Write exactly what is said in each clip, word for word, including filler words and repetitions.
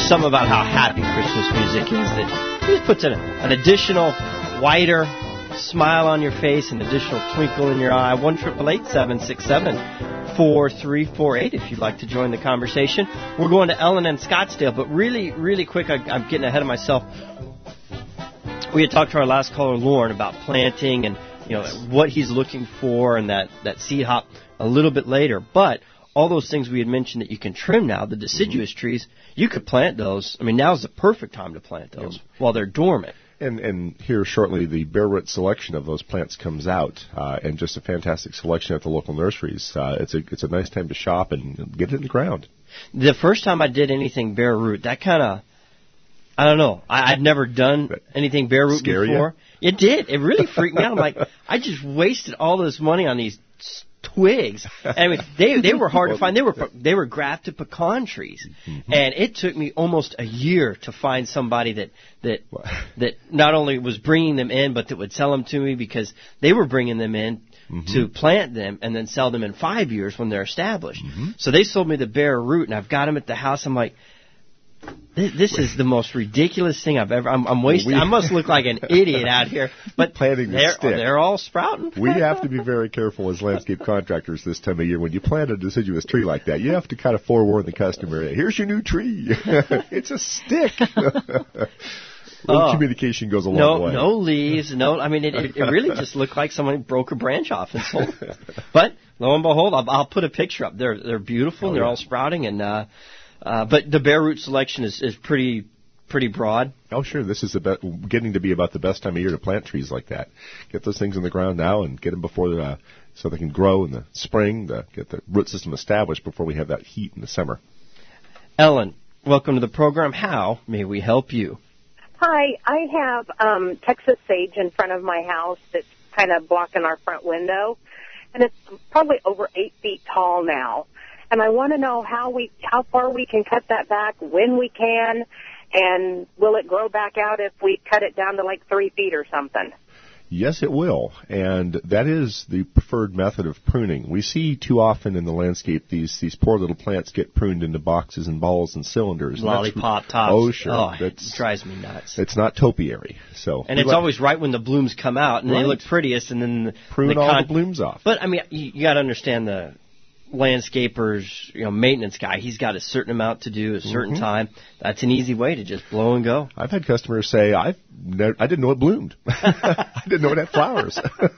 something about how happy Christmas music is that it just puts an, an additional whiter smile on your face, an additional twinkle in your eye. one eight eight eight, seven six seven, four three four eight if you'd like to join the conversation. We're going to Ellen and Scottsdale, but really, really quick, I, I'm getting ahead of myself. We had talked to our last caller, Lauren, about planting and, you know, what he's looking for and that, that seed hop a little bit later. But all those things we had mentioned that you can trim now, the deciduous mm-hmm. trees, you could plant those. I mean, now's the perfect time to plant those yep. while they're dormant. And, and here shortly, the bare root selection of those plants comes out, uh, and just a fantastic selection at the local nurseries. Uh, it's a it's a nice time to shop and get it in the ground. The first time I did anything bare root, that kind of, I don't know, I, I'd never done anything bare root Scare before. You? It did. It really freaked me out. I'm like, I just wasted all this money on these twigs. And I mean, they they were hard to find. They were they were grafted pecan trees, mm-hmm. and it took me almost a year to find somebody that that that not only was bringing them in, but that would sell them to me, because they were bringing them in mm-hmm. to plant them and then sell them in five years when they're established. Mm-hmm. So they sold me the bare root, and I've got them at the house. I'm like, This, this is the most ridiculous thing I've ever. I'm, I'm wasting. I must look like an idiot out here. But planting the they're, stick. they're all sprouting. We have to be very careful as landscape contractors this time of year. When you plant a deciduous tree like that, you have to kind of forewarn the customer, here's your new tree. It's a stick. Oh, communication goes a long no, way. No leaves. No, I mean, it, it, it really just looked like someone broke a branch off and sold it. But lo and behold, I'll, I'll put a picture up. They're they're beautiful. Oh, they're yeah. all sprouting, and uh, uh, but the bare root selection is, is pretty pretty broad. Oh, sure. This is the be- getting to be about the best time of year to plant trees like that. Get those things in the ground now and get them before the, uh, so they can grow in the spring. To get the root system established before we have that heat in the summer. Ellen, welcome to the program. How may we help you? Hi, I have um, Texas sage in front of my house that's kind of blocking our front window, and it's probably over eight feet tall now. And I want to know how we, how far we can cut that back, when we can, and will it grow back out if we cut it down to like three feet or something? Yes, it will, and that is the preferred method of pruning. We see too often in the landscape these these poor little plants get pruned into boxes and balls and cylinders. Lollipop and tops. Oh, sure. Oh, that's, it drives me nuts. It's not topiary. So, and it's like, always right when the blooms come out, and right. they look prettiest, and then the, prune the all con- the blooms off. But, I mean, you, you got to understand the landscaper's, you know, maintenance guy. He's got a certain amount to do, a certain mm-hmm. time. That's an easy way to just blow and go. I've had customers say, I've never, I didn't know it bloomed. I didn't know it had flowers.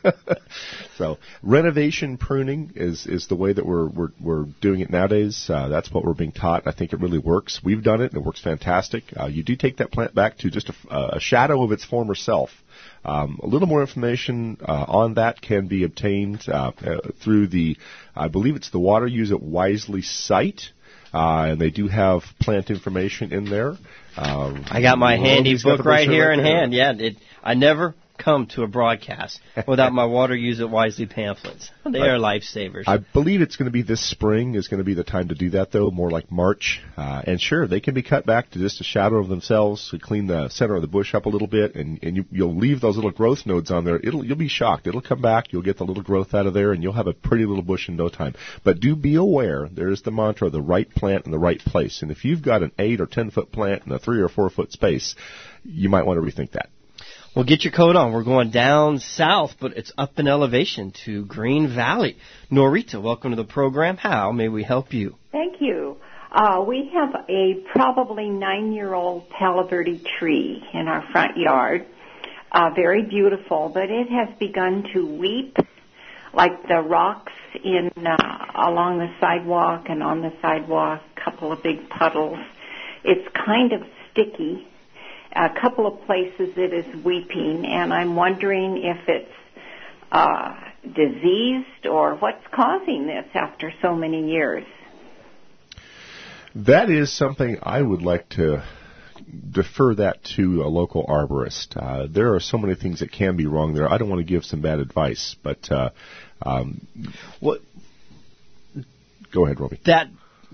So renovation pruning is, is the way that we're we're, we're doing it nowadays. Uh, that's what we're being taught. I think it really works. We've done it, and it works fantastic. Uh, you do take that plant back to just a, a shadow of its former self. Um, a little more information uh, on that can be obtained uh, uh, through the, I believe it's the Water Use It Wisely site, uh, and they do have plant information in there. Um, I got my handy book right here right in there. hand. Yeah, it, I never come to a broadcast without my Water Use It Wisely pamphlets. They are lifesavers. I believe it's going to be this spring is going to be the time to do that, though, more like March. Uh, and sure, they can be cut back to just a shadow of themselves to clean the center of the bush up a little bit, and, and you, you'll leave those little growth nodes on there. It'll You'll be shocked. It'll come back. You'll get the little growth out of there, and you'll have a pretty little bush in no time. But do be aware, there's the mantra, the right plant in the right place. And if you've got an eight or ten foot plant in a three or four foot space, you might want to rethink that. Well, get your coat on. We're going down south, but it's up in elevation to Green Valley. Norita, welcome to the program. How may we help you? Thank you. Uh, we have a probably nine-year-old Palo Verde tree in our front yard. Uh, very beautiful, but it has begun to weep like the rocks in uh, along the sidewalk and on the sidewalk, a couple of big puddles. It's kind of sticky. A couple of places it is weeping, and I'm wondering if it's uh, diseased or what's causing this after so many years. That is something I would like to defer that to a local arborist. Uh, there are so many things that can be wrong there. I don't want to give some bad advice, but uh, um, what? Go ahead, Roby. That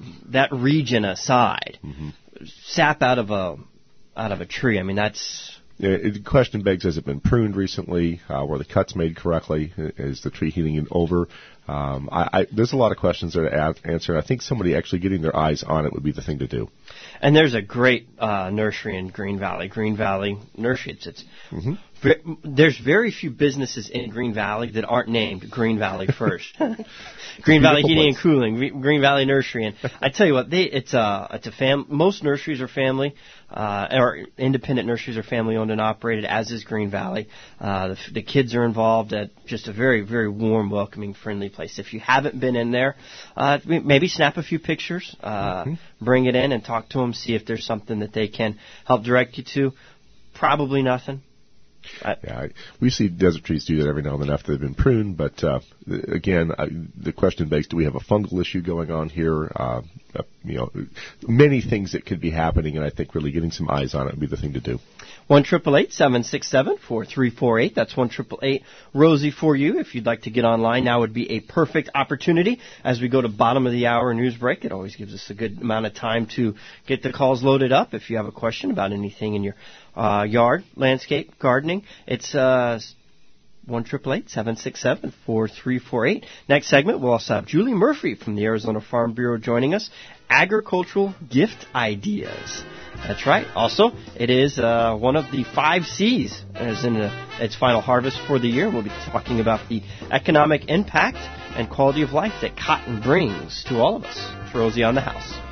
that region aside, mm-hmm. sap out of a out of a tree. I mean, that's uh, the question begs, has it been pruned recently? Uh, were the cuts made correctly? Is the tree healing over? Um, I, I, there's a lot of questions there to a- answer. I think somebody actually getting their eyes on it would be the thing to do. And there's a great uh, nursery in Green Valley, Green Valley Nursery. It's, it's mm-hmm. ve- there's very few businesses in Green Valley that aren't named Green Valley First. Green Valley Heating place. and Cooling, Green Valley Nursery, and I tell you what, they it's a it's a fam. Most nurseries are family, uh, or independent nurseries are family owned and operated, as is Green Valley. Uh, the, the kids are involved at just a very very warm, welcoming, friendly place. If you haven't been in there, uh, maybe snap a few pictures, uh, mm-hmm. bring it in and talk to them, see if there's something that they can help direct you to. Probably nothing. I, yeah, I, we see desert trees do that every now and then after they've been pruned, but uh, again, I, the question begs: do we have a fungal issue going on here? Uh, uh, you know, many things that could be happening, and I think really getting some eyes on it would be the thing to do. One triple eight seven six seven four three four eight. That's one triple eight Rosie for you. If you'd like to get online, now would be a perfect opportunity as we go to bottom of the hour news break. It always gives us a good amount of time to get the calls loaded up. If you have a question about anything in your uh, yard, landscape, gardening, it's uh, one triple eight seven six seven four three four eight. Next segment, we'll also have Julie Murphy from the Arizona Farm Bureau joining us. Agricultural gift ideas. That's right. Also, it is uh, one of the five C's, as in uh, its final harvest for the year. We'll be talking about the economic impact and quality of life that cotton brings to all of us. It's Rosie on the House.